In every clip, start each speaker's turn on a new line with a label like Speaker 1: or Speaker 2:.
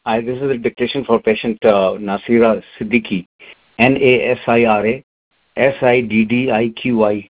Speaker 1: This is a dictation for patient Nasira Siddiqui, Nasira Siddiqui.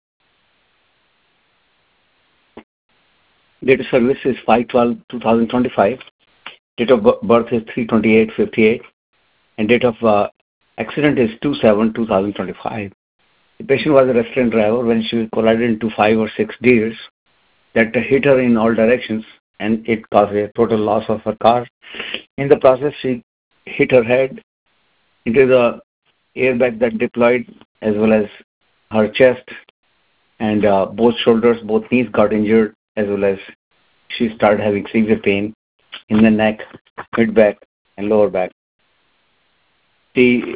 Speaker 1: Date of service is 5/12/2025. Date of birth is 3/28/58, and date of accident is 2/7/2025. The patient was a restaurant driver when she collided into 5 or 6 deers that hit her in all directions, and it caused a total loss of her car. In the process, she hit her head into the airbag that deployed, as well as her chest and both shoulders, both knees got injured, as well as she started having severe pain in the neck, mid back, and lower back. The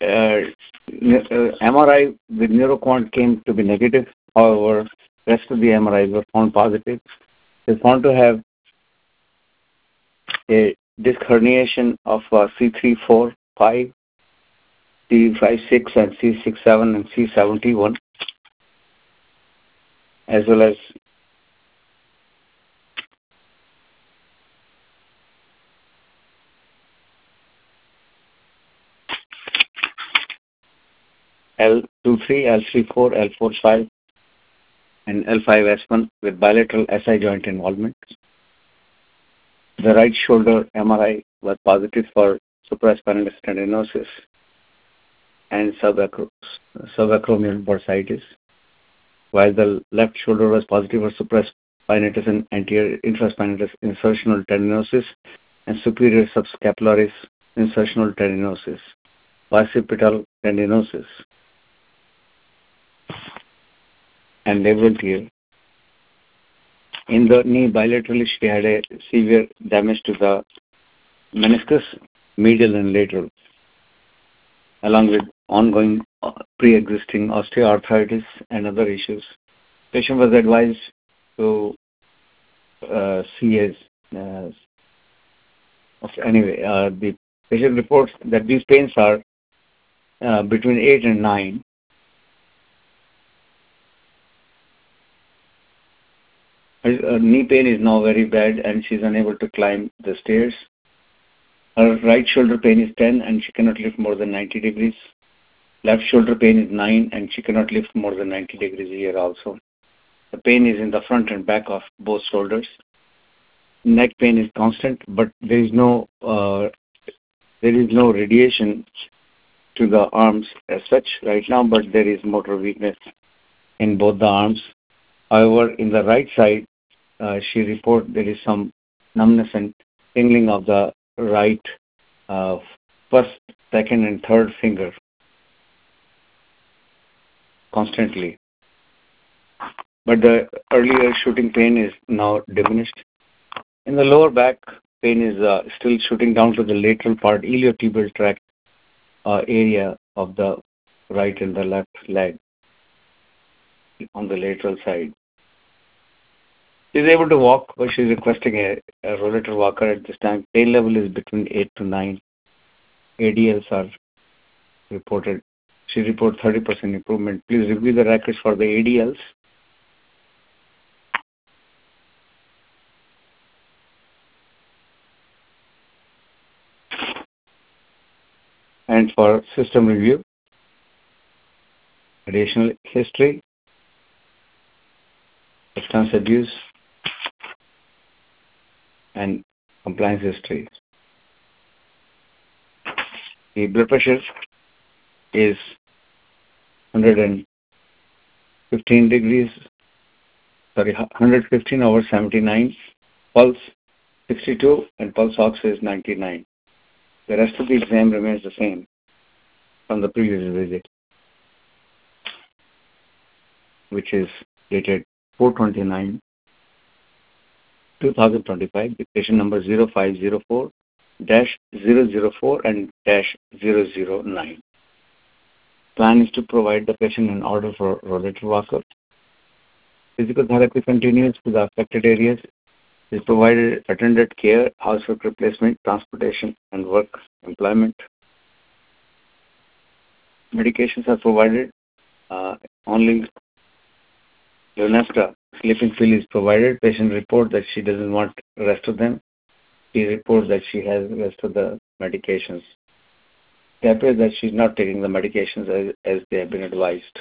Speaker 1: MRI with neuroquant came to be negative. However, rest of the MRIs were found positive. They found to have a disc herniation of C345, C56, and C67 and C71, as well as L23, L34, L45, and L5S1 with bilateral SI joint involvement. The right shoulder MRI was positive for supraspinal stenosis and subacromial bursitis, while the left shoulder was positive for supraspinatus and anterior infraspinatus insertional tendinosis and superior subscapularis insertional tendinosis, bicipital tendinosis, and labral tear. In the knee bilaterally, she had a severe damage to the meniscus, medial and lateral, along with ongoing pre-existing osteoarthritis and other issues. Patient was advised to see as the patient reports that these pains are between 8 and 9. Her knee pain is now very bad and she's unable to climb the stairs. Her right shoulder pain is 10 and she cannot lift more than 90 degrees. Left shoulder pain is 9 and she cannot lift more than 90 degrees here also. The pain is in the front and back of both shoulders. Neck pain is constant, but there is no radiation to the arms as such right now, but there is motor weakness in both the arms. However, in the right side, she reports there is some numbness and tingling of the right first, second, and third finger constantly. But the earlier shooting pain is now diminished. In the lower back, pain is still shooting down to the lateral part, iliotibial tract area of the right and the left leg on the lateral side. She is able to walk, but she is requesting a rollator walker at this time. Pain level is between 8 to 9. ADLs are reported. She reports 30% improvement. Please review the records for the ADLs. And for system review, additional history, substance abuse, and compliance history. The blood pressure is 115 degrees, 115/79, pulse 62, and pulse ox is 99. The rest of the exam remains the same from the previous visit, which is dated 4/29/2025, dictation number 0504-004 and -009. Plan is to provide the patient an order for rollator walker. Physical therapy continues to the affected areas. Is provided attended care, housework replacement, transportation, and work employment. Medications are provided. Only Lunesta sleeping pill is provided. Patient report that she doesn't want the rest of them. she reports that she has rest of the medications. It appears that she's not taking the medications as they have been advised.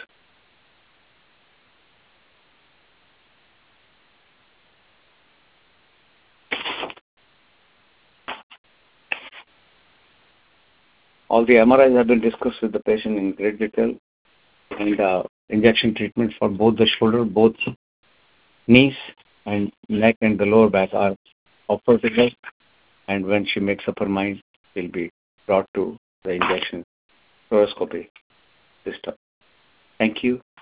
Speaker 1: All the MRIs have been discussed with the patient in great detail, and injection treatment for both the shoulder, both knees, and neck and the lower back are offered to her. And when she makes up her mind, she'll be brought to the injection fluoroscopy system. Thank you.